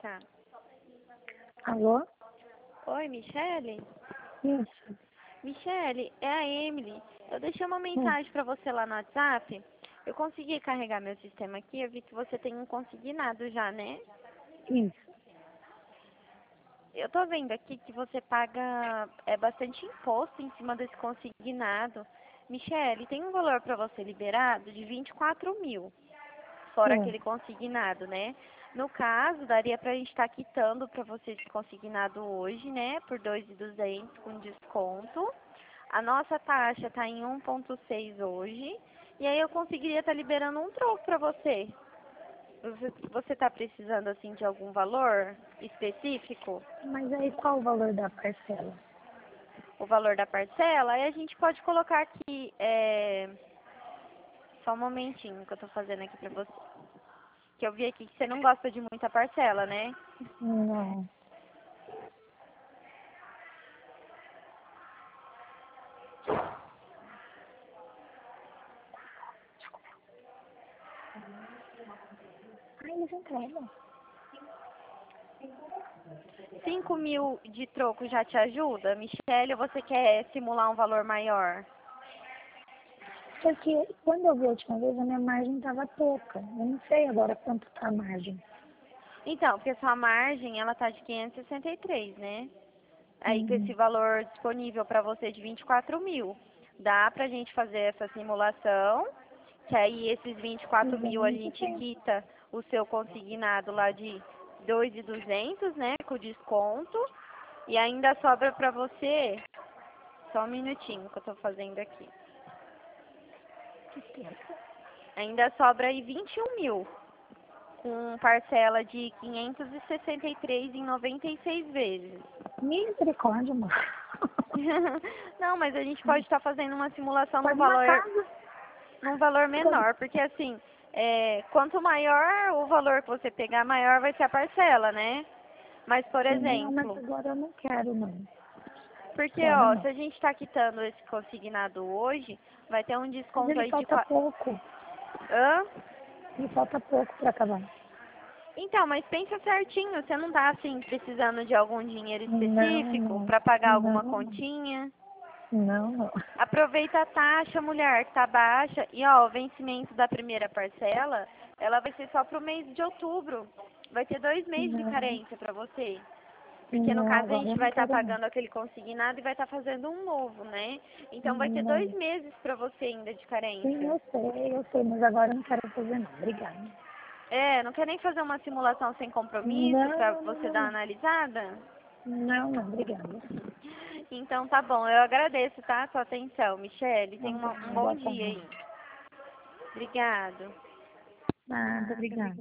tá? Alô? Oi, Michele? Isso. Michele, é a Emily. Eu deixei uma mensagem pra você lá no WhatsApp. Eu consegui carregar meu sistema aqui. Eu vi que você tem um consignado já, né? Isso. Eu tô vendo aqui que você paga bastante imposto em cima desse consignado. Michele, tem um valor pra você liberado de 24 mil, fora É. aquele consignado, né? No caso, daria pra gente estar quitando pra você esse consignado hoje, né? Por 2.200 com desconto. A nossa taxa tá em 1,6 hoje. E aí eu conseguiria estar liberando um troco pra você. Você tá precisando, assim, de algum valor específico? Mas aí qual o valor da parcela? O valor da parcela? Aí a gente pode colocar aqui, só um momentinho que eu tô fazendo aqui pra você. Que eu vi aqui que você não gosta de muita parcela, né? Não. Ai, eles entregam. 5 mil de troco já te ajuda, Michele, ou você quer simular um valor maior? Porque quando eu vi a última vez, a minha margem estava pouca. Eu não sei agora quanto tá a margem. Então, porque sua margem, ela tá de 563, né? Aí com esse Uhum. valor disponível para você de 24 mil, dá pra gente fazer essa simulação, que aí esses 24 mil a Gente, gente tem. quita o seu consignado lá de 2.200, né, com desconto, e ainda sobra pra você, só um minutinho que eu tô fazendo aqui, ainda sobra aí 21 mil, com parcela de 563 em 96 vezes. Misericórdia, amor. Não, mas a gente pode estar fazendo uma simulação Faz uma casa. num valor menor, porque assim, quanto maior o valor que você pegar, maior vai ser a parcela, né? Mas, por Não, mas exemplo, agora eu não quero, não. porque, Quero ó, não. se a gente está quitando esse consignado hoje, vai ter um Mas desconto ele aí de... falta pouco. Hã? Ele falta pouco para acabar. Então, mas pensa certinho, você não tá, assim, precisando de algum dinheiro Não, específico não. para pagar alguma Não, continha? não, não. Aproveita a taxa, mulher, que tá baixa. E, ó, o vencimento da primeira parcela, ela vai ser só pro mês de outubro. Vai ter 2 meses de Não, carência pra você. Porque, no não, caso, a agora gente eu não vai estar quero não. pagando aquele consignado e vai estar fazendo um novo, né? Então, vai ter 2 Não. meses pra você ainda de Sim, carência. eu sei, mas agora eu não quero fazer não. Obrigada. Não quer nem fazer uma simulação sem compromisso Não, pra não, não, você não, dar uma não. analisada? Não, não, obrigada. Então, tá bom. Eu agradeço, tá? A sua atenção, Michele. Tenha Não, um bom boa dia tarde. aí. Obrigado. Nada, obrigada.